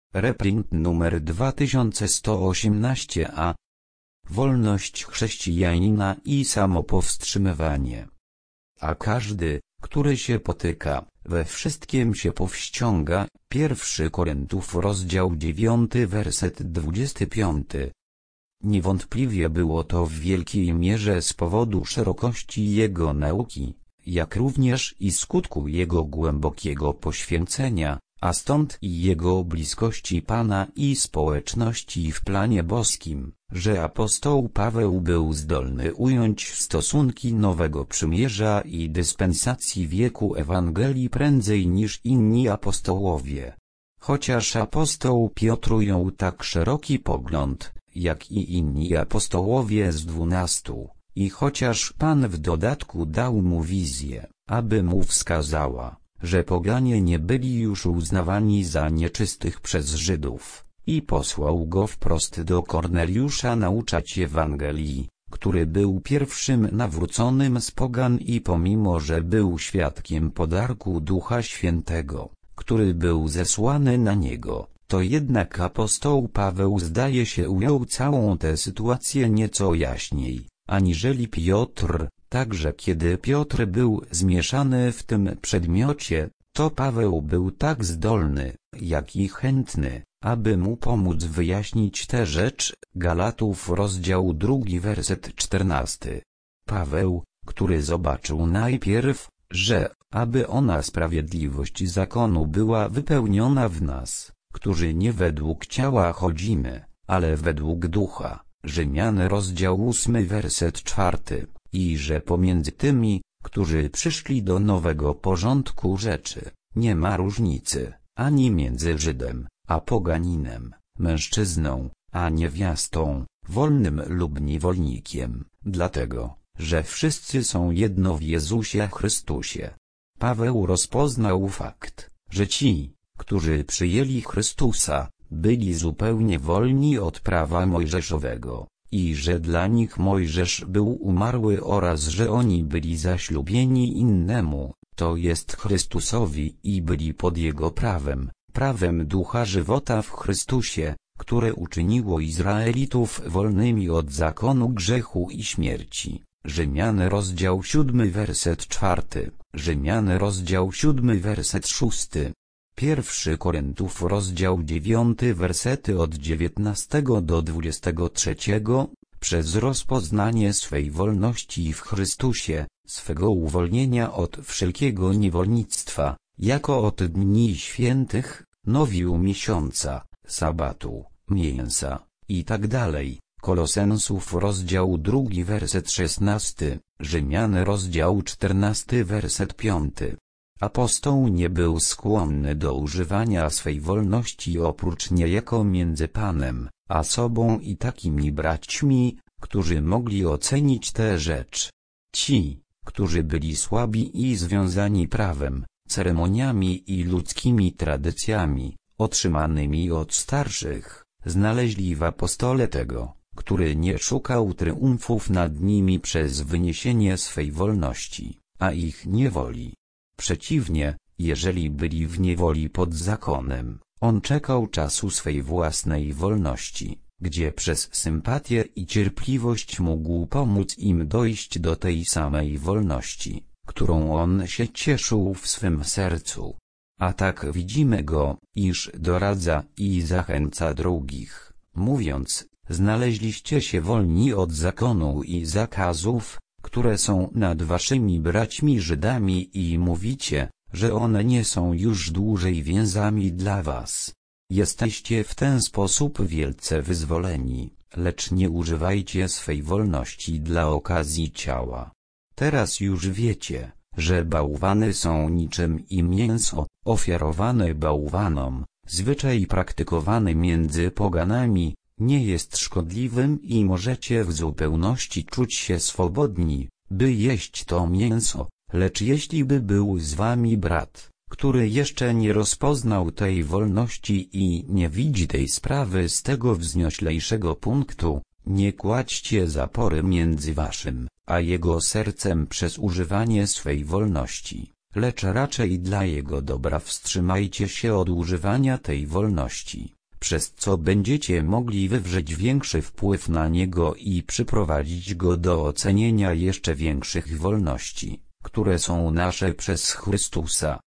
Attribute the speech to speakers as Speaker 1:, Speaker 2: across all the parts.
Speaker 1: Reprint numer 2118a. Wolność chrześcijanina i samopowstrzymywanie. A każdy, który się potyka, we wszystkim się powściąga. 1 Koryntiów rozdział 9 werset 25. Niewątpliwie było to w wielkiej mierze z powodu szerokości jego nauki, jak również i skutku jego głębokiego poświęcenia, a stąd i jego bliskości Pana i społeczności w planie boskim, że apostoł Paweł był zdolny ująć stosunki Nowego Przymierza i dyspensacji wieku Ewangelii prędzej niż inni apostołowie. Chociaż apostoł Piotr ujął tak szeroki pogląd, jak i inni apostołowie z 12, i chociaż Pan w dodatku dał mu wizję, aby mu wskazała, że poganie nie byli już uznawani za nieczystych przez Żydów, i posłał go wprost do Korneliusza nauczać Ewangelii, który był pierwszym nawróconym z pogan i pomimo że był świadkiem podarku Ducha Świętego, który był zesłany na niego, to jednak apostoł Paweł zdaje się ujął całą tę sytuację nieco jaśniej, aniżeli Piotr. Także kiedy Piotr był zmieszany w tym przedmiocie, to Paweł był tak zdolny, jak i chętny, aby mu pomóc wyjaśnić tę rzecz. Galatów rozdział 2 werset 14. Paweł, który zobaczył najpierw, że, aby ona sprawiedliwość zakonu była wypełniona w nas, którzy nie według ciała chodzimy, ale według ducha. Rzymian rozdział 8 werset 4. I że pomiędzy tymi, którzy przyszli do nowego porządku rzeczy, nie ma różnicy, ani między Żydem, a poganinem, mężczyzną, a niewiastą, wolnym lub niewolnikiem, dlatego, że wszyscy są jedno w Jezusie Chrystusie. Paweł rozpoznał fakt, że ci, którzy przyjęli Chrystusa, byli zupełnie wolni od prawa mojżeszowego, i że dla nich Mojżesz był umarły oraz że oni byli zaślubieni innemu, to jest Chrystusowi i byli pod Jego prawem Ducha żywota w Chrystusie, które uczyniło Izraelitów wolnymi od zakonu grzechu i śmierci. Rzymian rozdział 7 werset 4, Rzymian rozdział 7 werset 6. 1 Koryntiów rozdział 9 wersety od 19 do 23. Przez rozpoznanie swej wolności w Chrystusie, swego uwolnienia od wszelkiego niewolnictwa, jako od dni świętych, nowiu miesiąca, sabatu, mięsa, itd. Kolosensów rozdział 2 werset 16, Rzymian rozdział 14 werset 5. Apostoł nie był skłonny do używania swej wolności oprócz niejako między Panem a sobą i takimi braćmi, którzy mogli ocenić tę rzecz. Ci, którzy byli słabi i związani prawem, ceremoniami i ludzkimi tradycjami, otrzymanymi od starszych, znaleźli w apostole tego, który nie szukał triumfów nad nimi przez wyniesienie swej wolności, a ich niewoli. Przeciwnie, jeżeli byli w niewoli pod zakonem, on czekał czasu swej własnej wolności, gdzie przez sympatię i cierpliwość mógł pomóc im dojść do tej samej wolności, którą on się cieszył w swym sercu. A tak widzimy go, iż doradza i zachęca drugich, mówiąc: znaleźliście się wolni od zakonu i zakazów, które są nad waszymi braćmi Żydami i mówicie, że one nie są już dłużej więzami dla was. Jesteście w ten sposób wielce wyzwoleni, lecz nie używajcie swej wolności dla okazji ciała. Teraz już wiecie, że bałwany są niczym i mięso, ofiarowane bałwanom, zwyczaj praktykowany między poganami, nie jest szkodliwym i możecie w zupełności czuć się swobodni, by jeść to mięso, lecz jeśli by był z wami brat, który jeszcze nie rozpoznał tej wolności i nie widzi tej sprawy z tego wznioślejszego punktu, nie kładźcie zapory między waszym a jego sercem przez używanie swej wolności, lecz raczej dla jego dobra wstrzymajcie się od używania tej wolności, przez co będziecie mogli wywrzeć większy wpływ na niego i przyprowadzić go do ocenienia jeszcze większych wolności, które są nasze przez Chrystusa.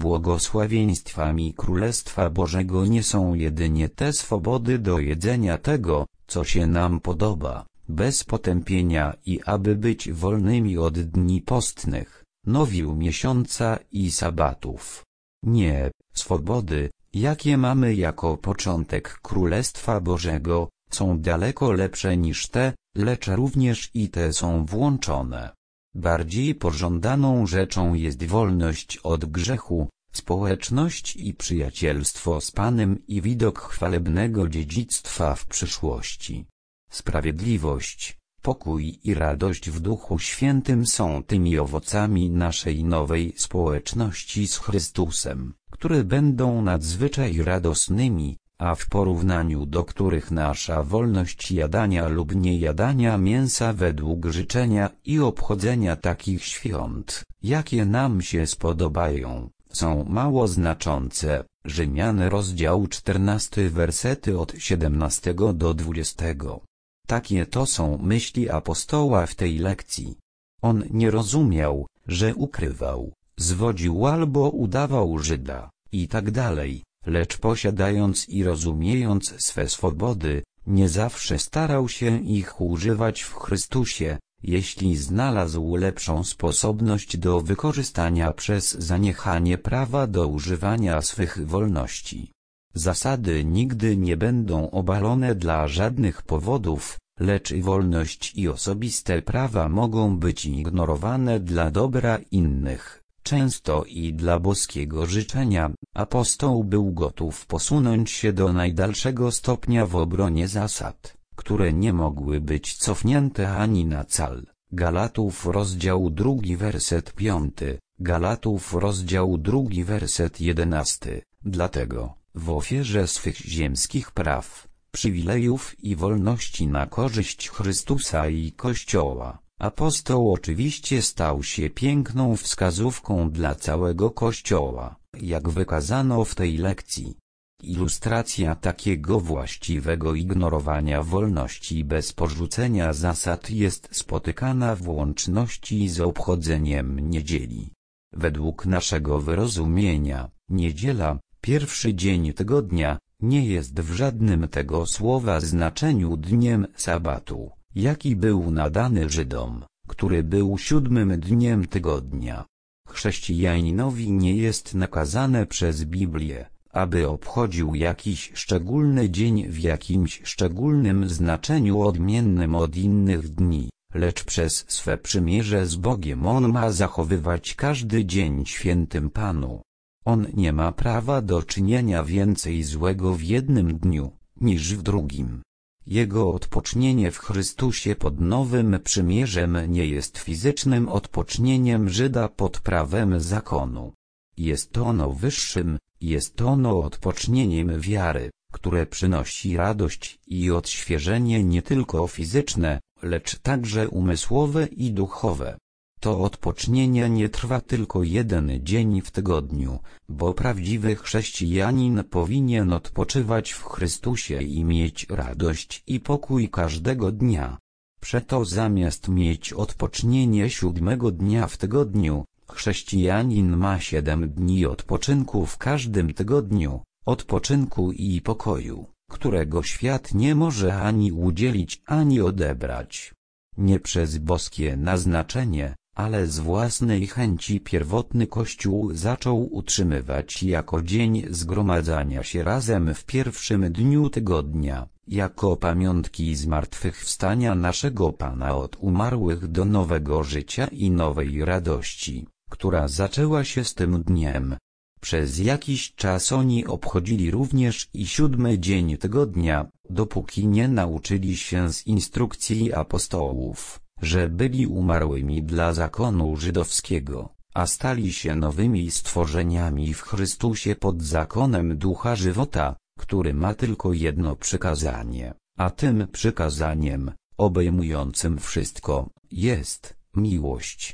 Speaker 1: Błogosławieństwami Królestwa Bożego nie są jedynie te swobody do jedzenia tego, co się nam podoba, bez potępienia i aby być wolnymi od dni postnych, nowiu miesiąca i sabatów. Nie, swobody, jakie mamy jako początek Królestwa Bożego, są daleko lepsze niż te, lecz również i te są włączone. Bardziej pożądaną rzeczą jest wolność od grzechu, społeczność i przyjacielstwo z Panem i widok chwalebnego dziedzictwa w przyszłości. Sprawiedliwość, pokój i radość w Duchu Świętym są tymi owocami naszej nowej społeczności z Chrystusem, które będą nadzwyczaj radosnymi, a w porównaniu do których nasza wolność jadania lub niejadania mięsa według życzenia i obchodzenia takich świąt, jakie nam się spodobają, są mało znaczące. Rzymian rozdział 14 wersety od 17 do 20. Takie to są myśli apostoła w tej lekcji. On nie rozumiał, że ukrywał, zwodził albo udawał Żyda, i tak dalej, lecz posiadając i rozumiejąc swe swobody, nie zawsze starał się ich używać w Chrystusie, jeśli znalazł lepszą sposobność do wykorzystania przez zaniechanie prawa do używania swych wolności. Zasady nigdy nie będą obalone dla żadnych powodów, lecz wolność i osobiste prawa mogą być ignorowane dla dobra innych, często i dla boskiego życzenia. Apostoł był gotów posunąć się do najdalszego stopnia w obronie zasad, które nie mogły być cofnięte ani na cal. Galatów rozdział 2 werset 5, Galatów rozdział 2 werset 11. Dlatego, w ofierze swych ziemskich praw, przywilejów i wolności na korzyść Chrystusa i Kościoła, apostoł oczywiście stał się piękną wskazówką dla całego Kościoła, jak wykazano w tej lekcji. Ilustracja takiego właściwego ignorowania wolności bez porzucenia zasad jest spotykana w łączności z obchodzeniem niedzieli. Według naszego wyrozumienia, niedziela, pierwszy dzień tygodnia, nie jest w żadnym tego słowa znaczeniu dniem sabatu, jaki był nadany Żydom, który był 7. dniem tygodnia. Chrześcijaninowi nie jest nakazane przez Biblię, aby obchodził jakiś szczególny dzień w jakimś szczególnym znaczeniu odmiennym od innych dni, lecz przez swe przymierze z Bogiem on ma zachowywać każdy dzień świętym Panu. On nie ma prawa do czynienia więcej złego w jednym dniu, niż w drugim. Jego odpocznienie w Chrystusie pod nowym przymierzem nie jest fizycznym odpocznieniem Żyda pod prawem zakonu. Jest ono wyższym, jest ono odpocznieniem wiary, które przynosi radość i odświeżenie nie tylko fizyczne, lecz także umysłowe i duchowe. To odpocznienie nie trwa tylko jeden dzień w tygodniu, bo prawdziwy chrześcijanin powinien odpoczywać w Chrystusie i mieć radość i pokój każdego dnia. Przeto zamiast mieć odpocznienie 7. dnia w tygodniu, chrześcijanin ma 7 dni odpoczynku w każdym tygodniu, odpoczynku i pokoju, którego świat nie może ani udzielić, ani odebrać. Nie przez boskie naznaczenie, ale z własnej chęci pierwotny Kościół zaczął utrzymywać jako dzień zgromadzania się razem w pierwszym dniu tygodnia, jako pamiątki zmartwychwstania naszego Pana od umarłych do nowego życia i nowej radości, która zaczęła się z tym dniem. Przez jakiś czas oni obchodzili również i 7. dzień tygodnia, dopóki nie nauczyli się z instrukcji apostołów, że byli umarłymi dla zakonu żydowskiego, a stali się nowymi stworzeniami w Chrystusie pod zakonem Ducha żywota, który ma tylko jedno przykazanie, a tym przykazaniem, obejmującym wszystko, jest miłość.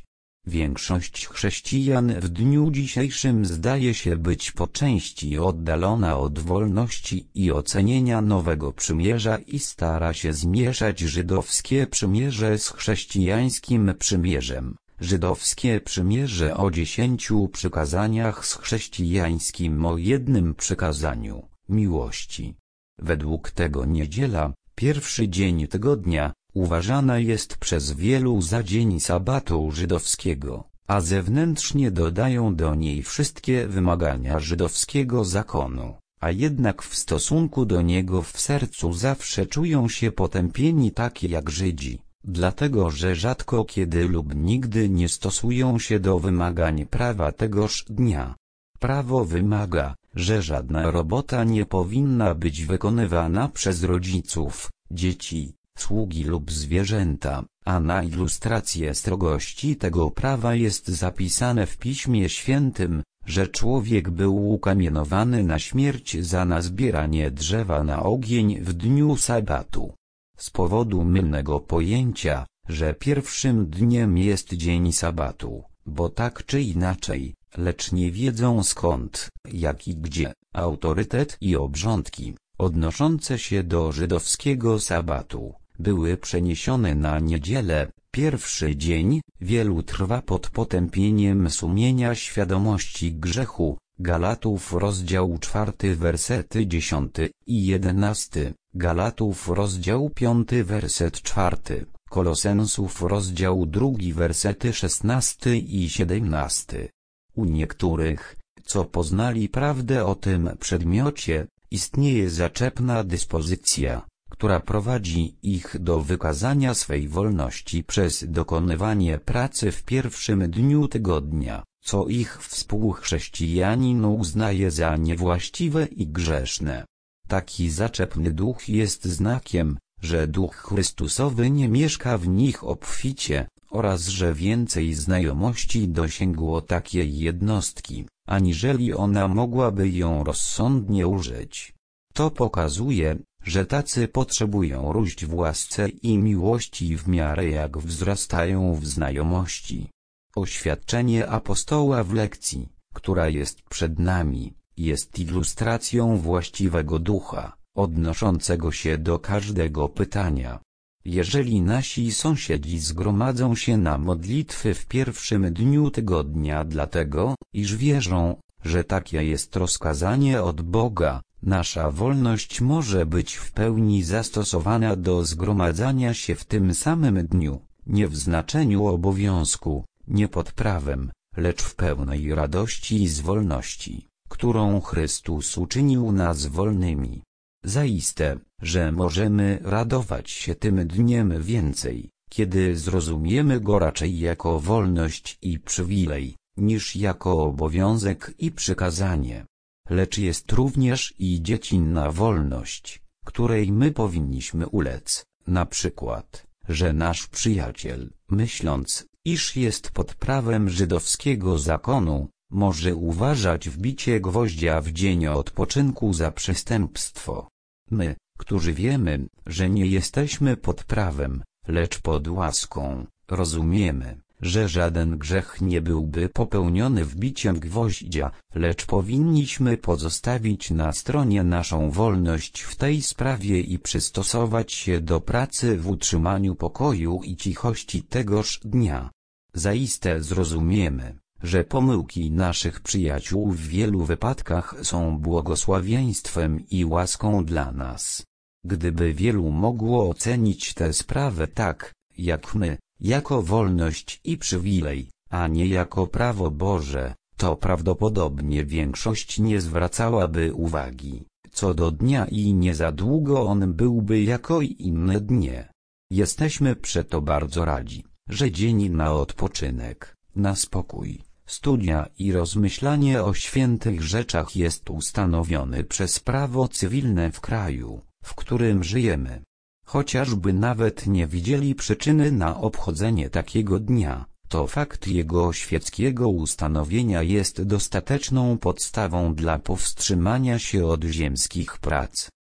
Speaker 1: Większość chrześcijan w dniu dzisiejszym zdaje się być po części oddalona od wolności i ocenienia Nowego Przymierza i stara się zmieszać żydowskie przymierze z chrześcijańskim przymierzem. Żydowskie przymierze o 10 przykazaniach z chrześcijańskim o jednym przykazaniu miłości. Według tego niedziela, pierwszy dzień tygodnia, uważana jest przez wielu za dzień sabatu żydowskiego, a zewnętrznie dodają do niej wszystkie wymagania żydowskiego zakonu, a jednak w stosunku do niego w sercu zawsze czują się potępieni tak jak Żydzi, dlatego że rzadko kiedy lub nigdy nie stosują się do wymagań prawa tegoż dnia. Prawo wymaga, że żadna robota nie powinna być wykonywana przez rodziców, dzieci, sługi lub zwierzęta, a na ilustrację strogości tego prawa jest zapisane w Piśmie Świętym, że człowiek był ukamienowany na śmierć za nazbieranie drzewa na ogień w dniu sabatu. Z powodu mylnego pojęcia, że pierwszym dniem jest dzień sabatu, bo tak czy inaczej, lecz nie wiedzą skąd, jak i gdzie, autorytet i obrządki, odnoszące się do żydowskiego sabatu, były przeniesione na niedzielę, pierwszy dzień, wielu trwa pod potępieniem sumienia świadomości grzechu, Galatów rozdział 4 wersety 10 i 11, Galatów rozdział 5 werset 4, Kolosensów rozdział 2 wersety 16 i 17. U niektórych, co poznali prawdę o tym przedmiocie, istnieje zaczepna dyspozycja, która prowadzi ich do wykazania swej wolności przez dokonywanie pracy w pierwszym dniu tygodnia, co ich współchrześcijanin uznaje za niewłaściwe i grzeszne. Taki zaczepny duch jest znakiem, że Duch Chrystusowy nie mieszka w nich obficie, oraz że więcej znajomości dosięgło takiej jednostki, aniżeli ona mogłaby ją rozsądnie użyć. To pokazuje, że tacy potrzebują róść w łasce i miłości w miarę jak wzrastają w znajomości. Oświadczenie apostoła w lekcji, która jest przed nami, jest ilustracją właściwego ducha, odnoszącego się do każdego pytania. Jeżeli nasi sąsiedzi zgromadzą się na modlitwy w pierwszym dniu tygodnia dlatego, iż wierzą, że takie jest rozkazanie od Boga, nasza wolność może być w pełni zastosowana do zgromadzania się w tym samym dniu, nie w znaczeniu obowiązku, nie pod prawem, lecz w pełnej radości z wolności, którą Chrystus uczynił nas wolnymi. Zaiste, że możemy radować się tym dniem więcej, kiedy zrozumiemy go raczej jako wolność i przywilej, niż jako obowiązek i przykazanie. Lecz jest również i dziecinna wolność, której my powinniśmy ulec, na przykład, że nasz przyjaciel, myśląc, iż jest pod prawem żydowskiego zakonu, może uważać wbicie gwoździa w dzień odpoczynku za przestępstwo. My, którzy wiemy, że nie jesteśmy pod prawem, lecz pod łaską, rozumiemy, że żaden grzech nie byłby popełniony wbiciem gwoździa, lecz powinniśmy pozostawić na stronie naszą wolność w tej sprawie i przystosować się do pracy w utrzymaniu pokoju i cichości tegoż dnia. Zaiste zrozumiemy, że pomyłki naszych przyjaciół w wielu wypadkach są błogosławieństwem i łaską dla nas. Gdyby wielu mogło ocenić tę sprawę tak, jak my, jako wolność i przywilej, a nie jako prawo Boże, to prawdopodobnie większość nie zwracałaby uwagi, co do dnia i nie za długo on byłby jako i inne dnie. Jesteśmy przeto bardzo radzi, że dzień na odpoczynek, na spokój, studia i rozmyślanie o świętych rzeczach jest ustanowiony przez prawo cywilne w kraju, w którym żyjemy. Chociażby nawet nie widzieli przyczyny na obchodzenie takiego dnia, to fakt jego świeckiego ustanowienia jest dostateczną podstawą dla powstrzymania się od ziemskich prac.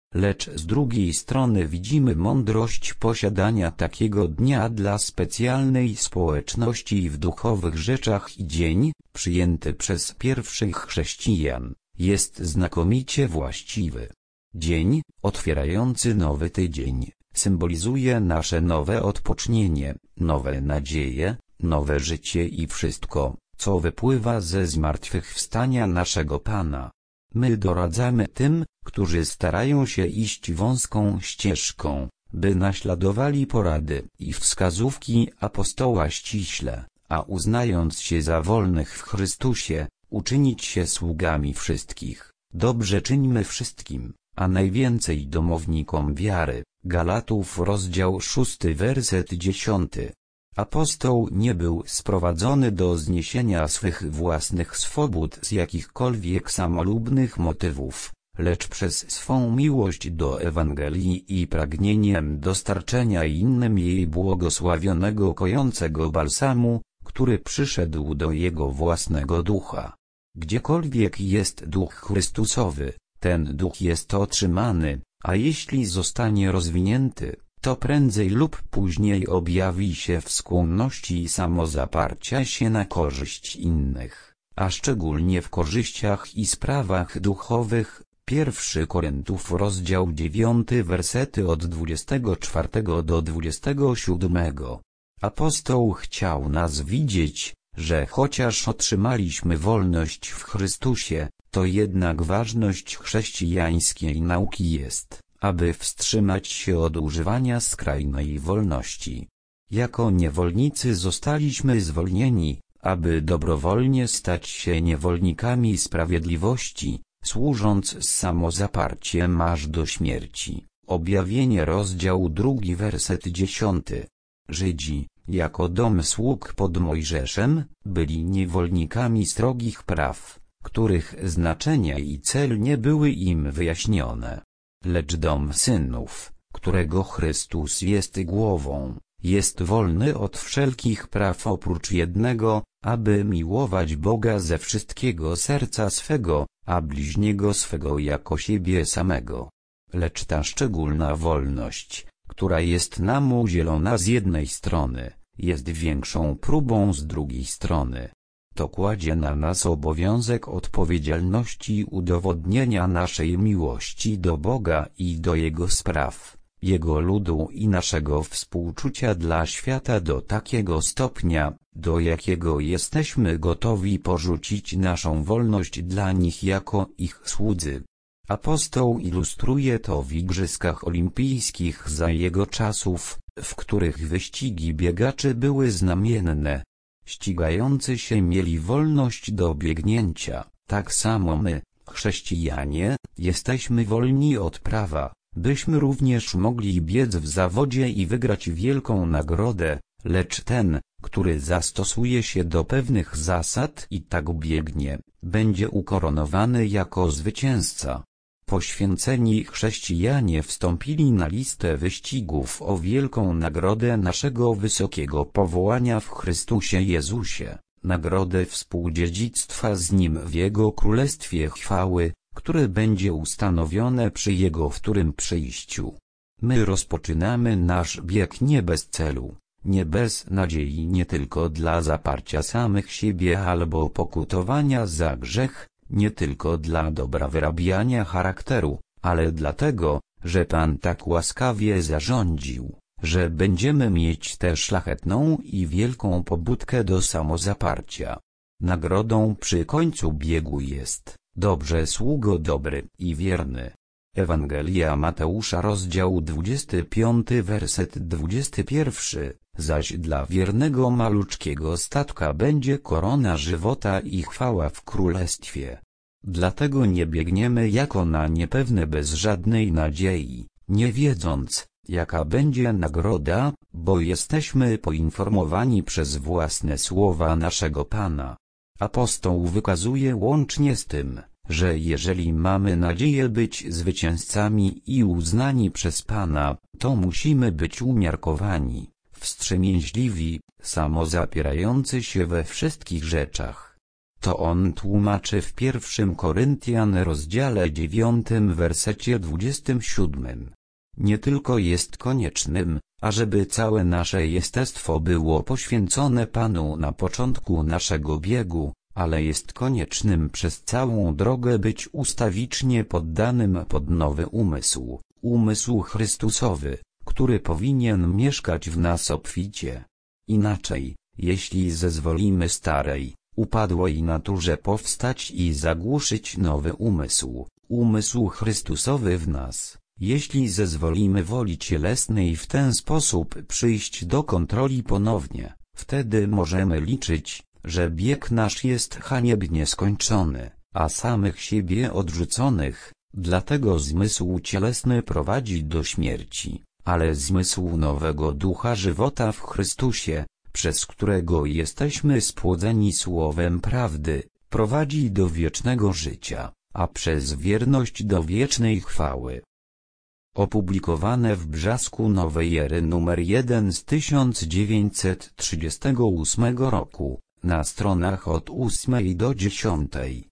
Speaker 1: lecz z drugiej strony widzimy mądrość posiadania takiego dnia dla specjalnej społeczności w duchowych rzeczach i dzień, przyjęty przez pierwszych chrześcijan, jest znakomicie właściwy. Dzień, otwierający nowy tydzień, symbolizuje nasze nowe odpocznienie, nowe nadzieje, nowe życie i wszystko, co wypływa ze zmartwychwstania naszego Pana. My doradzamy tym, którzy starają się iść wąską ścieżką, by naśladowali porady i wskazówki apostoła ściśle, a uznając się za wolnych w Chrystusie, uczynić się sługami wszystkich. Dobrze czyńmy wszystkim, a najwięcej domownikom wiary. Galatów rozdział 6 werset 10. Apostoł nie był sprowadzony do zniesienia swych własnych swobód z jakichkolwiek samolubnych motywów, lecz przez swą miłość do Ewangelii i pragnieniem dostarczenia innym jej błogosławionego kojącego balsamu, który przyszedł do jego własnego ducha. Gdziekolwiek jest duch Chrystusowy, ten duch jest otrzymany, a jeśli zostanie rozwinięty, to prędzej lub później objawi się w skłonności samozaparcia się na korzyść innych, a szczególnie w korzyściach i sprawach duchowych. 1 Koryntiów rozdział 9 wersety od 24 do 27. Apostoł chciał nas widzieć, że chociaż otrzymaliśmy wolność w Chrystusie, to jednak ważność chrześcijańskiej nauki jest, aby wstrzymać się od używania skrajnej wolności. Jako niewolnicy zostaliśmy zwolnieni, aby dobrowolnie stać się niewolnikami sprawiedliwości, służąc z samozaparciem aż do śmierci. Objawienie rozdział 2 werset 10. Żydzi, jako dom sług pod Mojżeszem, byli niewolnikami strogich praw, których znaczenie i cel nie były im wyjaśnione. Lecz dom synów, którego Chrystus jest głową, jest wolny od wszelkich praw oprócz jednego, aby miłować Boga ze wszystkiego serca swego, a bliźniego swego jako siebie samego. Lecz ta szczególna wolność, która jest nam udzielona z jednej strony, jest większą próbą z drugiej strony. To kładzie na nas obowiązek odpowiedzialności udowodnienia naszej miłości do Boga i do Jego spraw, Jego ludu i naszego współczucia dla świata do takiego stopnia, do jakiego jesteśmy gotowi porzucić naszą wolność dla nich jako ich słudzy. Apostoł ilustruje to w Igrzyskach Olimpijskich za jego czasów, w których wyścigi biegaczy były znamienne. Ścigający się mieli wolność do biegnięcia, tak samo my, chrześcijanie, jesteśmy wolni od prawa, byśmy również mogli biec w zawodzie i wygrać wielką nagrodę, lecz ten, który zastosuje się do pewnych zasad i tak biegnie, będzie ukoronowany jako zwycięzca. Poświęceni chrześcijanie wstąpili na listę wyścigów o wielką nagrodę naszego wysokiego powołania w Chrystusie Jezusie, nagrodę współdziedzictwa z Nim w Jego Królestwie chwały, które będzie ustanowione przy Jego wtórnym przyjściu. My rozpoczynamy nasz bieg nie bez celu, nie bez nadziei, nie tylko dla zaparcia samych siebie albo pokutowania za grzech, nie tylko dla dobra wyrabiania charakteru, ale dlatego, że Pan tak łaskawie zarządził, że będziemy mieć tę szlachetną i wielką pobudkę do samozaparcia. Nagrodą przy końcu biegu jest: dobrze sługo dobry i wierny. Ewangelia Mateusza rozdział 25 werset 21, zaś dla wiernego maluczkiego statka będzie korona żywota i chwała w królestwie. Dlatego nie biegniemy jako na niepewne bez żadnej nadziei, nie wiedząc, jaka będzie nagroda, bo jesteśmy poinformowani przez własne słowa naszego Pana. Apostoł wykazuje łącznie z tym, że jeżeli mamy nadzieję być zwycięzcami i uznani przez Pana, to musimy być umiarkowani, wstrzemięźliwi, samozapierający się we wszystkich rzeczach. To on tłumaczy w 1 Koryntian rozdziale 9 wersecie 27. Nie tylko jest koniecznym, ażeby całe nasze jestestwo było poświęcone Panu na początku naszego biegu, ale jest koniecznym przez całą drogę być ustawicznie poddanym pod nowy umysł, umysł Chrystusowy, który powinien mieszkać w nas obficie. Inaczej, jeśli zezwolimy starej, upadłej naturze powstać i zagłuszyć nowy umysł, umysł Chrystusowy w nas, jeśli zezwolimy woli cielesnej w ten sposób przyjść do kontroli ponownie, wtedy możemy liczyć, że bieg nasz jest haniebnie skończony, a samych siebie odrzuconych, dlatego zmysł cielesny prowadzi do śmierci, ale zmysł nowego ducha żywota w Chrystusie, przez którego jesteśmy spłodzeni słowem prawdy, prowadzi do wiecznego życia, a przez wierność do wiecznej chwały. Opublikowane w Brzasku Nowej Ery nr 1 z 1938 roku, na stronach od 8 do 10.